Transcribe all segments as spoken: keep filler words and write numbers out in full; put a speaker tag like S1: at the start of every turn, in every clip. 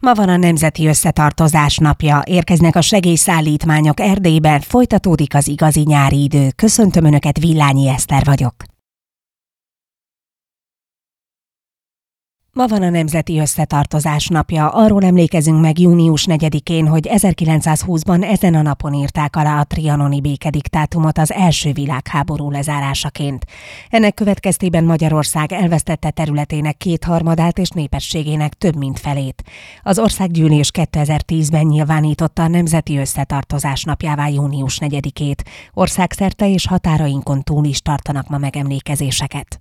S1: Ma van a Nemzeti Összetartozás napja, érkeznek a segélyszállítmányok Erdélybe, folytatódik az igazi nyári idő. Köszöntöm Önöket, Villányi Eszter vagyok. Ma van a Nemzeti Összetartozás napja, arról emlékezünk meg június negyedikén, hogy ezerkilencszázhúszban ezen a napon írták alá a trianoni békediktátumot az első világháború lezárásaként. Ennek következtében Magyarország elvesztette területének kétharmadát és népességének több mint felét. Az Országgyűlés kétezer-tízben nyilvánította a Nemzeti Összetartozás napjává június negyedikét. Országszerte és határainkon túl is tartanak ma megemlékezéseket.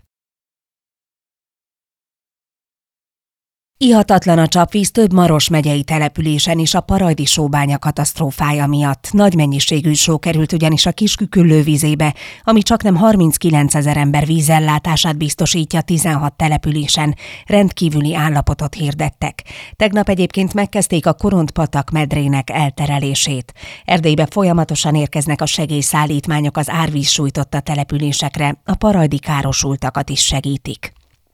S1: Ihatatlan a csapvíz több Maros megyei településen is a Parajdi sóbánya katasztrófája miatt. Nagy mennyiségű só került ugyanis a Kisküküllő vizébe, ami csaknem harminckilencezer ember vízellátását biztosítja tizenhat településen. Rendkívüli állapotot hirdettek. Tegnap egyébként megkezdték a Koront-patak medrének elterelését. Erdélybe folyamatosan érkeznek a segélyszállítmányok az árvíz sújtotta településekre, a parajdi károsultakat is segítik.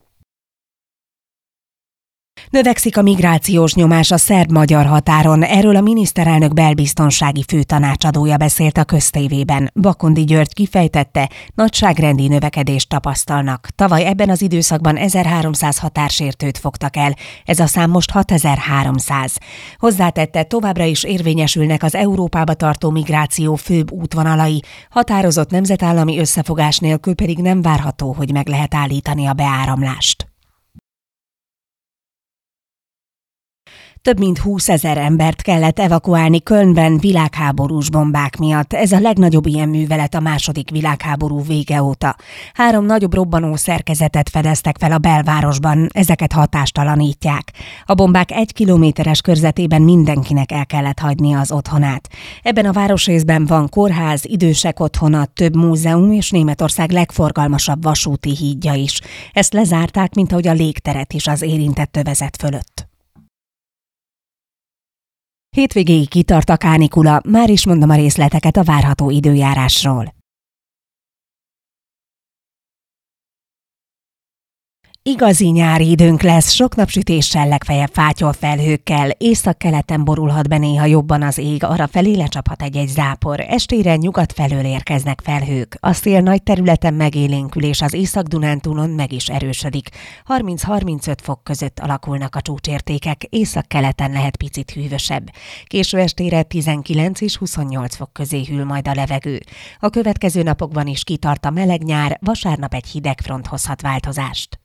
S1: Növekszik a migrációs nyomás a szerb-magyar határon, erről a miniszterelnök belbiztonsági főtanácsadója beszélt a Köztévében. Bakondi György kifejtette, nagyságrendi növekedést tapasztalnak. Tavaly ebben az időszakban ezerháromszáz határsértőt fogtak el, ez a szám most hatezer-háromszáz. Hozzátette, továbbra is érvényesülnek az Európába tartó migráció főbb útvonalai, határozott nemzetállami összefogás nélkül pedig nem várható, hogy meg lehet állítani a beáramlást. Több mint húszezer embert kellett evakuálni Kölnben világháborús bombák miatt. Ez a legnagyobb ilyen művelet a második világháború vége óta. Három nagyobb robbanó szerkezetet fedeztek fel a belvárosban, ezeket hatástalanítják. A bombák egy kilométeres körzetében mindenkinek el kellett hagynia az otthonát. Ebben a városrészben van kórház, idősek otthona, több múzeum és Németország legforgalmasabb vasúti hídja is. Ezt lezárták, mint ahogy a légteret is az érintett övezet fölött. Hétvégéig kitart a kánikula, már is mondom a részleteket a várható időjárásról. Igazi nyári időnk lesz, sok napsütéssel, legfeljebb fátyol felhőkkel, északkeleten borulhat be néha jobban az ég, arrafelé lecsaphat egy-egy zápor, estére nyugat felől érkeznek felhők. A szél nagy területen megélénkül és az Észak-Dunántúlon meg is erősödik. harminc-harmincöt fok között alakulnak a csúcsértékek, északkeleten lehet picit hűvösebb. Késő estére tizenkilenc és huszonnyolc fok közé hűl majd a levegő. A következő napokban is kitart a meleg nyár, vasárnap egy hideg front hozhat változást.